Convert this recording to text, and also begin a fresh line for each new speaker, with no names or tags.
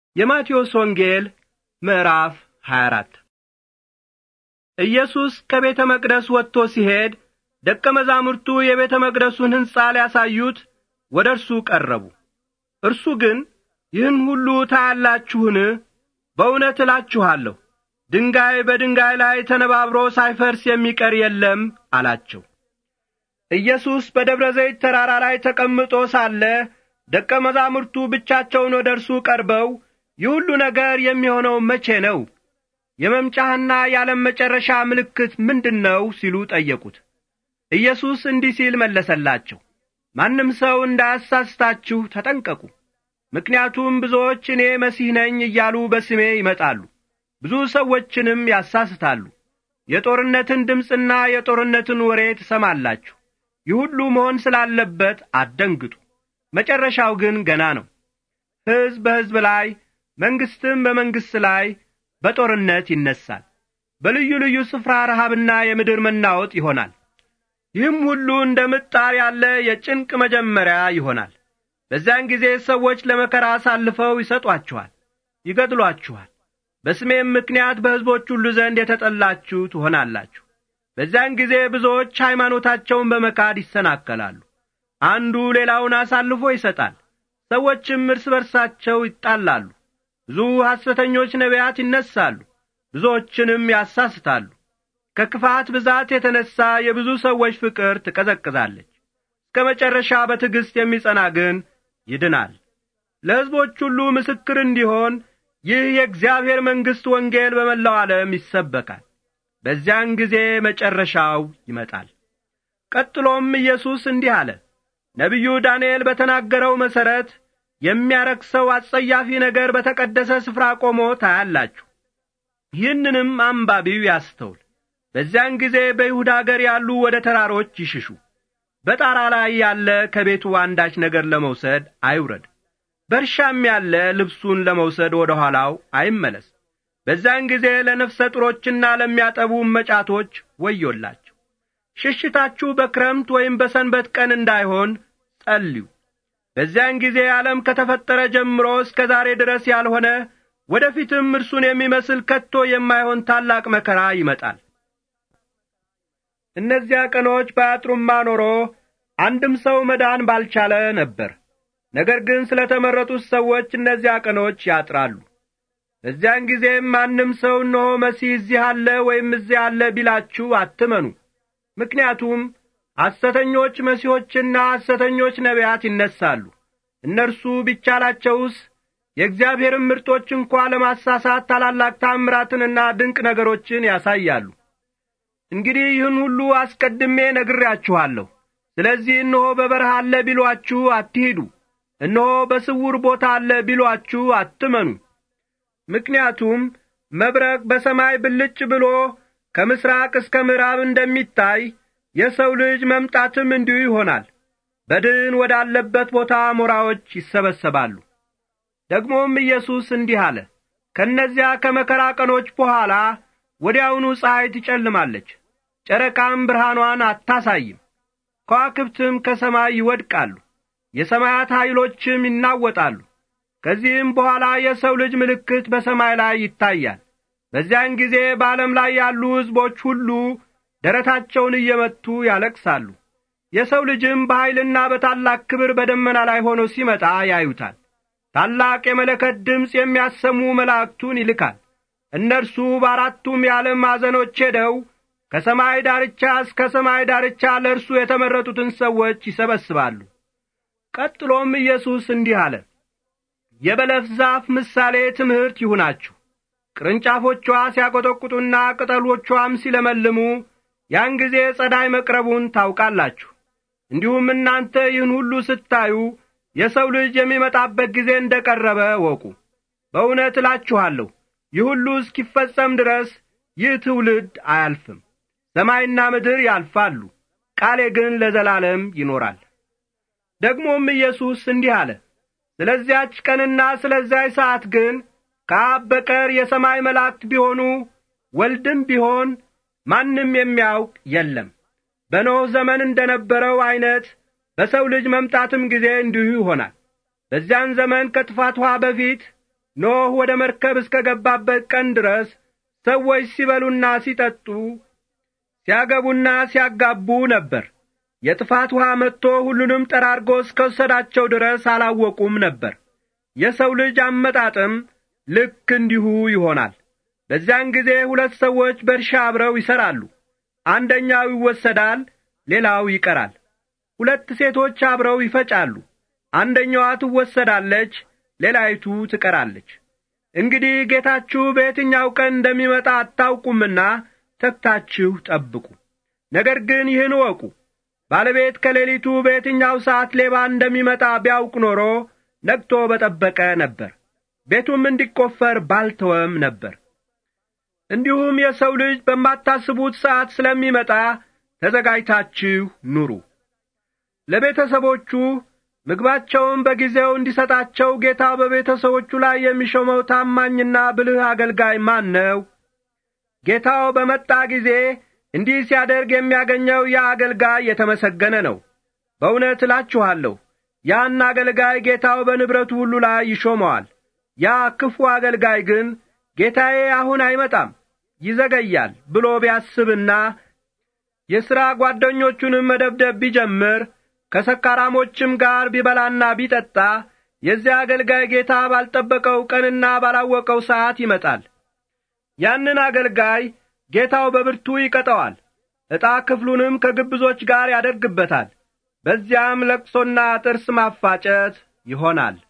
የማቴዎስ ወንጌል ምዕራፍ 24 ኢየሱስ ከቤተ መቅደስ ወጥቶ ሲሄድ ደቀ መዛሙርቱ የቤተ መቅደሱን ሕንጻ ሊያሳዩት ወደ እርሱ ቀረቡ። እርሱ ግን ይህን ሁሉ ታያላችሁን? በእውነት እላችኋለሁ ድንጋይ በድንጋይ ላይ ተነባብሮ ሳይፈርስ የሚቀር የለም አላቸው። ኢየሱስ በደብረ ዘይት ተራራ ላይ ተቀምጦ ሳለ ደቀ መዛሙርቱ ብቻቸውን ወደ እርሱ ቀርበው ይህ ሁሉ ነገር የሚሆነው መቼ ነው? የመምጫህና የዓለም መጨረሻ ምልክት ምንድነው? ሲሉ ጠየቁት። ኢየሱስ እንዲህ ሲል መለሰላቸው፣ ማንም ሰው እንዳያሳስታችሁ ተጠንቀቁ። ምክንያቱም ብዙዎች እኔ መሲህ ነኝ እያሉ በስሜ ይመጣሉ፣ ብዙ ሰዎችንም ያሳስታሉ። የጦርነትን ድምፅና የጦርነትን ወሬ ትሰማላችሁ። ይህ ሁሉ መሆን ስላለበት አትደንግጡ። መጨረሻው ግን ገና ነው። ሕዝብ በሕዝብ ላይ መንግሥትም በመንግሥት ላይ በጦርነት ይነሳል። በልዩ ልዩ ስፍራ ረሃብና የምድር መናወጥ ይሆናል። ይህም ሁሉ እንደ ምጣር ያለ የጭንቅ መጀመሪያ ይሆናል። በዚያን ጊዜ ሰዎች ለመከራ አሳልፈው ይሰጧችኋል፣ ይገድሏችኋል። በስሜም ምክንያት በሕዝቦች ሁሉ ዘንድ የተጠላችሁ ትሆናላችሁ። በዚያን ጊዜ ብዙዎች ሃይማኖታቸውን በመካድ ይሰናከላሉ። አንዱ ሌላውን አሳልፎ ይሰጣል። ሰዎችም እርስ በርሳቸው ይጣላሉ። ብዙ ሐሰተኞች ነቢያት ይነሳሉ፣ ብዙዎችንም ያሳስታሉ። ከክፋት ብዛት የተነሣ የብዙ ሰዎች ፍቅር ትቀዘቅዛለች። እስከ መጨረሻ በትዕግሥት የሚጸና ግን ይድናል። ለሕዝቦች ሁሉ ምስክር እንዲሆን ይህ የእግዚአብሔር መንግሥት ወንጌል በመላው ዓለም ይሰበካል። በዚያን ጊዜ መጨረሻው ይመጣል። ቀጥሎም ኢየሱስ እንዲህ አለ፣ ነቢዩ ዳንኤል በተናገረው መሠረት የሚያረክሰው አጸያፊ ነገር በተቀደሰ ስፍራ ቆሞ ታያላችሁ። ይህንንም አንባቢው ያስተውል። በዚያን ጊዜ በይሁዳ አገር ያሉ ወደ ተራሮች ይሽሹ። በጣራ ላይ ያለ ከቤቱ አንዳች ነገር ለመውሰድ አይውረድ። በእርሻም ያለ ልብሱን ለመውሰድ ወደ ኋላው አይመለስ። በዚያን ጊዜ ለነፍሰ ጡሮችና ለሚያጠቡ መጫቶች ወዮላቸው። ሽሽታችሁ በክረምት ወይም በሰንበት ቀን እንዳይሆን ጸልዩ። በዚያን ጊዜ ዓለም ከተፈጠረ ጀምሮ እስከ ዛሬ ድረስ ያልሆነ ወደፊትም እርሱን የሚመስል ከቶ የማይሆን ታላቅ መከራ ይመጣል። እነዚያ ቀኖች ባያጥሩማ ኖሮ አንድም ሰው መዳን ባልቻለ ነበር። ነገር ግን ስለ ተመረጡት ሰዎች እነዚያ ቀኖች ያጥራሉ። በዚያን ጊዜም ማንም ሰው እነሆ መሲህ እዚህ አለ ወይም እዚያ አለ ቢላችሁ አትመኑ። ምክንያቱም ሐሰተኞች መሲሖችና ሐሰተኞች ነቢያት ይነሳሉ። እነርሱ ቢቻላቸውስ የእግዚአብሔርን ምርጦች እንኳ ለማሳሳት ታላላቅ ታምራትንና ድንቅ ነገሮችን ያሳያሉ። እንግዲህ ይህን ሁሉ አስቀድሜ ነግሬያችኋለሁ። ስለዚህ እነሆ በበረሃ አለ ቢሏችሁ አትሂዱ፣ እነሆ በስውር ቦታ አለ ቢሏችሁ አትመኑ። ምክንያቱም መብረቅ በሰማይ ብልጭ ብሎ ከምሥራቅ እስከ ምዕራብ እንደሚታይ የሰው ልጅ መምጣትም እንዲሁ ይሆናል። በድን ወዳለበት ቦታ አሞራዎች ይሰበሰባሉ። ደግሞም ኢየሱስ እንዲህ አለ፣ ከእነዚያ ከመከራ ቀኖች በኋላ ወዲያውኑ ፀሐይ ትጨልማለች፣ ጨረቃም ብርሃኗን አታሳይም፣ ከዋክብትም ከሰማይ ይወድቃሉ፣ የሰማያት ኃይሎችም ይናወጣሉ። ከዚህም በኋላ የሰው ልጅ ምልክት በሰማይ ላይ ይታያል። በዚያን ጊዜ በዓለም ላይ ያሉ ሕዝቦች ሁሉ ደረታቸውን እየመቱ ያለቅሳሉ። የሰው ልጅም በኃይልና በታላቅ ክብር በደመና ላይ ሆኖ ሲመጣ ያዩታል። ታላቅ የመለከት ድምፅ የሚያሰሙ መላእክቱን ይልካል። እነርሱ በአራቱም የዓለም ማዕዘኖች ሄደው ከሰማይ ዳርቻ እስከ ሰማይ ዳርቻ ለእርሱ የተመረጡትን ሰዎች ይሰበስባሉ። ቀጥሎም ኢየሱስ እንዲህ አለ፣ የበለስ ዛፍ ምሳሌ ትምህርት ይሁናችሁ። ቅርንጫፎቿ ሲያቈጠቁጡና ቅጠሎቿም ሲለመልሙ ያን ጊዜ ጸዳይ መቅረቡን ታውቃላችሁ። እንዲሁም እናንተ ይህን ሁሉ ስታዩ የሰው ልጅ የሚመጣበት ጊዜ እንደ ቀረበ ወቁ። በእውነት እላችኋለሁ ይህ ሁሉ እስኪፈጸም ድረስ ይህ ትውልድ አያልፍም። ሰማይና ምድር ያልፋሉ፣ ቃሌ ግን ለዘላለም ይኖራል። ደግሞም ኢየሱስ እንዲህ አለ፣ ስለዚያች ቀንና ስለዚያች ሰዓት ግን ከአብ በቀር የሰማይ መላእክት ቢሆኑ ወልድም ቢሆን ማንም የሚያውቅ የለም። በኖኅ ዘመን እንደነበረው ዐይነት በሰው ልጅ መምጣትም ጊዜ እንዲሁ ይሆናል። በዚያን ዘመን ከጥፋት ውኃ በፊት ኖህ ወደ መርከብ እስከ ገባበት ቀን ድረስ ሰዎች ሲበሉና ሲጠጡ ሲያገቡና ሲያጋቡ ነበር። የጥፋት ውሃ መጥቶ ሁሉንም ጠራርጎ እስከ ወሰዳቸው ድረስ አላወቁም ነበር። የሰው ልጅ አመጣጥም ልክ እንዲሁ ይሆናል። በዚያን ጊዜ ሁለት ሰዎች በእርሻ አብረው ይሠራሉ። አንደኛው ይወሰዳል፣ ሌላው ይቀራል። ሁለት ሴቶች አብረው ይፈጫሉ። አንደኛዋ ትወሰዳለች፣ ሌላይቱ ትቀራለች። እንግዲህ ጌታችሁ በየትኛው ቀን እንደሚመጣ አታውቁምና ተግታችሁ ጠብቁ። ነገር ግን ይህን እወቁ፣ ባለቤት ከሌሊቱ በየትኛው ሰዓት ሌባ እንደሚመጣ ቢያውቅ ኖሮ ነቅቶ በጠበቀ ነበር፣ ቤቱም እንዲቆፈር ባልተወም ነበር። እንዲሁም የሰው ልጅ በማታስቡት ሰዓት ስለሚመጣ ተዘጋጅታችሁ ኑሩ። ለቤተሰቦቹ ምግባቸውን በጊዜው እንዲሰጣቸው ጌታ በቤተሰቦቹ ላይ የሚሾመው ታማኝና ብልህ አገልጋይ ማን ነው? ጌታው በመጣ ጊዜ እንዲህ ሲያደርግ የሚያገኘው ያ አገልጋይ የተመሰገነ ነው። በእውነት እላችኋለሁ ያን አገልጋይ ጌታው በንብረቱ ሁሉ ላይ ይሾመዋል። ያ ክፉ አገልጋይ ግን ጌታዬ አሁን አይመጣም፣ ይዘገያል ብሎ ቢያስብና የሥራ ጓደኞቹንም መደብደብ ቢጀምር ከሰካራሞችም ጋር ቢበላና ቢጠጣ የዚያ አገልጋይ ጌታ ባልጠበቀው ቀንና ባላወቀው ሰዓት ይመጣል። ያንን አገልጋይ ጌታው በብርቱ ይቀጣዋል፣ ዕጣ ክፍሉንም ከግብዞች ጋር ያደርግበታል። በዚያም ለቅሶና ጥርስ ማፋጨት ይሆናል።